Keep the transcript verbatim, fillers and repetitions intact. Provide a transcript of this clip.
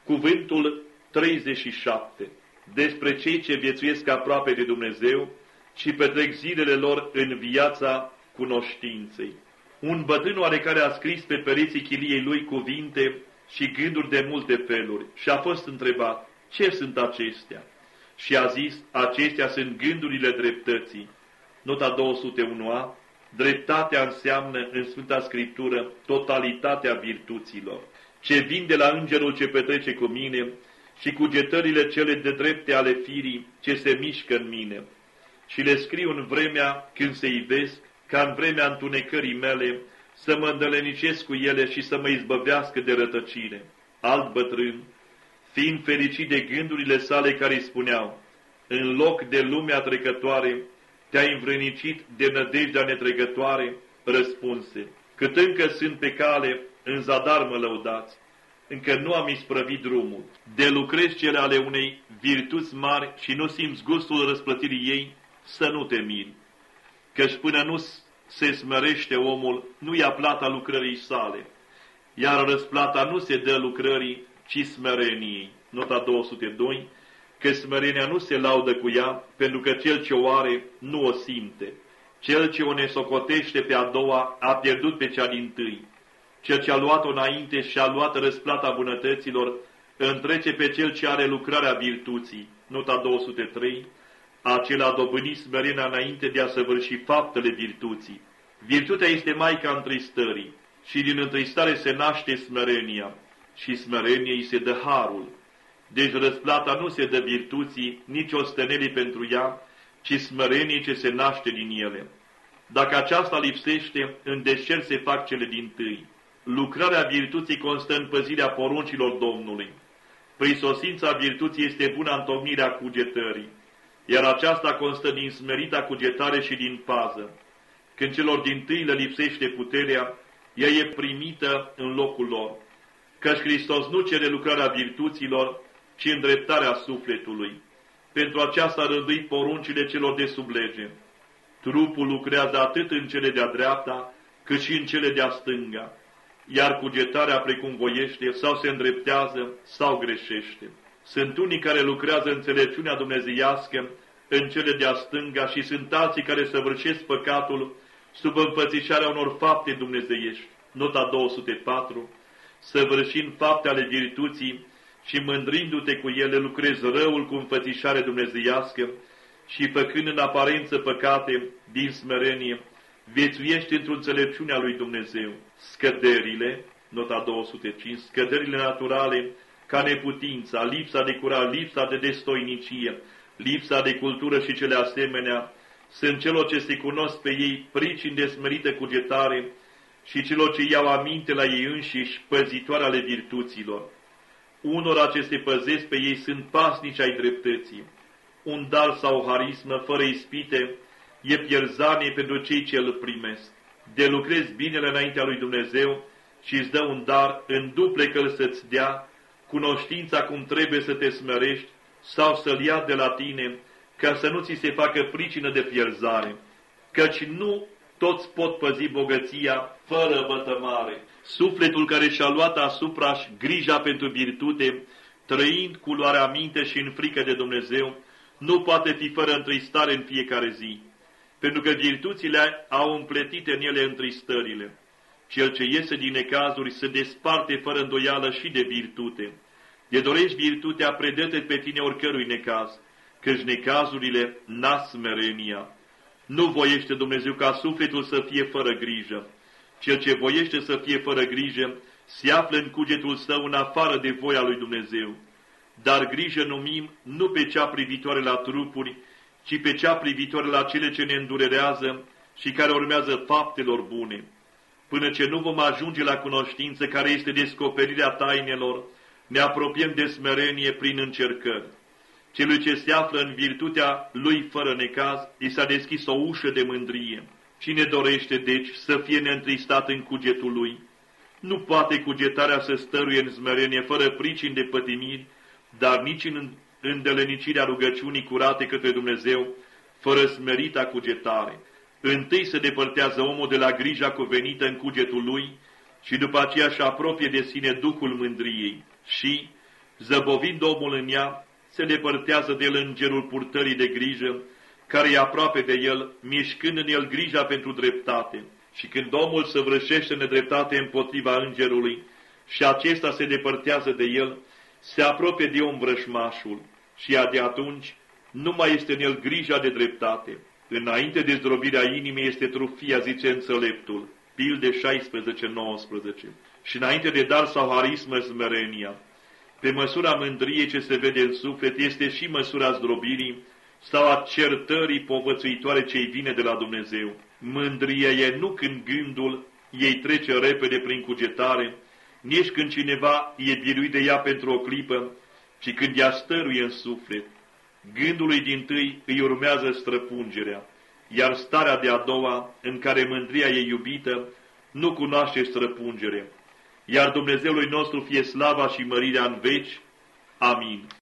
Cuvântul treizeci și șapte. Despre cei ce viețuiesc aproape de Dumnezeu și petrec zilele lor în viața cunoștinței. Un bătrân oarecare a scris pe pereții chiliei lui cuvinte și gânduri de multe feluri și a fost întrebat, ce sunt acestea? Și a zis, acestea sunt gândurile dreptății. Nota două sute unu a, dreptatea înseamnă în Sfânta Scriptură totalitatea virtuților, ce vin de la îngerul ce petrece cu mine și cugetările cele de drepte ale firii ce se mișcă în mine. Și le scriu în vremea când se ivesc, ca în vremea întunecării mele, să mă îndelenicesc cu ele și să mă izbăvească de rătăcire. Alt bătrân, fiind fericit de gândurile sale care îi spuneau, în loc de lumea trecătoare, te-ai învrednicit de nădejdea netrecătoare, răspunse, cât încă sunt pe cale, în zadar mă lăudați, încă nu am isprăvit drumul. De lucrezi cele ale unei virtuți mari și nu simți gustul răsplătirii ei, să nu te miri, căci până nu se smerește omul, nu ia plata lucrării sale, iar răsplata nu se dă lucrării, ci smereniei. Nota două sute doi, că smerenia nu se laudă cu ea, pentru că cel ce o are nu o simte. Cel ce o nesocotește pe a doua a pierdut pe cea dintâi. Cel ce a luat-o înainte și a luat răsplata bunătăților, întrece pe cel ce are lucrarea virtuții. Nota două sute trei, acela a dobândit smerenia înainte de a săvârși faptele virtuții. Virtutea este maica întristării și din întristare se naște smerenia și smereniei se dă harul. Deci răsplata nu se dă virtuții, nici ostenelii pentru ea, ci smereniei ce se naște din ele. Dacă aceasta lipsește, în deșert se fac cele dintâi. Lucrarea virtuții constă în păzirea poruncilor Domnului. Prisosința virtuții este buna întocmirea cugetării, iar aceasta constă din smerita cugetare și din pază. Când celor dintâi le lipsește puterea, ea e primită în locul lor. Căci Hristos nu cere lucrarea virtuților, ci îndreptarea sufletului. Pentru aceasta a rânduit poruncile celor de sub lege. Trupul lucrează atât în cele de-a dreapta, cât și în cele de-a stânga, iar cugetarea precum voiește, sau se îndreptează, sau greșește. Sunt unii care lucrează înțelepciunea dumnezeiască în cele de-a stânga și sunt alții care săvârșesc păcatul sub înfățișarea unor fapte dumnezeiești. Nota două sute patru, săvârșind fapte ale virtuții și mândrindu-te cu ele, lucrezi răul cu înfățișare dumnezeiască și făcând în aparență păcate din smerenie, viețuiești într-o înțelepciune a lui Dumnezeu. Scăderile, nota două sute cinci, scăderile naturale, ca neputința, lipsa de curaj, lipsa de destoinicie, lipsa de cultură și cele asemenea, sunt celor ce se cunosc pe ei pricini de smerită cugetare și celor ce iau aminte la ei înșiși păzitoare ale virtuților. Unora ce se păzesc pe ei sunt pasnici ai dreptății. Un dar sau o harismă fără ispite e pierzanie pentru cei ce îl primesc. De lucrezi binele înaintea lui Dumnezeu și îți dă un dar în duplecă să-ți dea, cunoștința cum trebuie să te smerești sau să-l ia de la tine, ca să nu ți se facă pricină de pierzare, căci nu toți pot păzi bogăția fără vătămare. Sufletul care și-a luat asupra-și grija pentru virtute, trăind cu luarea minte și în frică de Dumnezeu, nu poate fi fără întristare în fiecare zi, pentru că virtuțile au împletite în ele întristările. Cel ce iese din necazuri se desparte fără îndoială și de virtute. De dorești virtutea, predă-te pe tine oricărui necaz, căci necazurile nasc smerenia. Nu voiește Dumnezeu ca sufletul să fie fără grijă. Cel ce voiește să fie fără grijă se află în cugetul său în afară de voia lui Dumnezeu. Dar grijă numim nu pe cea privitoare la trupuri, ci pe cea privitoare la cele ce ne îndurerează și care urmează faptelor bune. Până ce nu vom ajunge la cunoștință care este descoperirea tainelor, ne apropiem de smerenie prin încercări. Celui ce se află în virtutea lui fără necaz, i s-a deschis o ușă de mândrie. Cine dorește, deci, să fie neîntristat în cugetul lui? Nu poate cugetarea să stăruie în smerenie fără pricini de pătimiri, dar nici în îndelenicirea rugăciunii curate către Dumnezeu, fără smerita cugetare. Întâi se depărtează omul de la grija cuvenită în cugetul lui și după aceea își apropie de sine duhul mândriei și, Zăbovind omul în ea, se depărtează de el îngerul purtării de grijă, care e aproape de el, mișcând în el grija pentru dreptate. Și când omul săvârșește nedreptate împotriva îngerului și acesta se depărtează de el, se apropie de om vrășmașul și de atunci nu mai este în el grija de dreptate. Înainte de zdrobirea inimii este trufia, zice înțeleptul. Pilde șaisprezece nouăsprezece. Și înainte de dar sau harismă smerenia. Pe măsura mândriei ce se vede în suflet este și măsura zdrobirii sau a certării povățuitoare ce-i vine de la Dumnezeu. Mândria e nu când gândul ei trece repede prin cugetare, nici când cineva e biruit de ea pentru o clipă, ci când ea stăruie în suflet. Gândului dintâi îi urmează străpungerea, iar starea de a doua, în care mândria e iubită, nu cunoaște străpungere. Iar Dumnezeului nostru fie slava și mărirea în veci. Amin.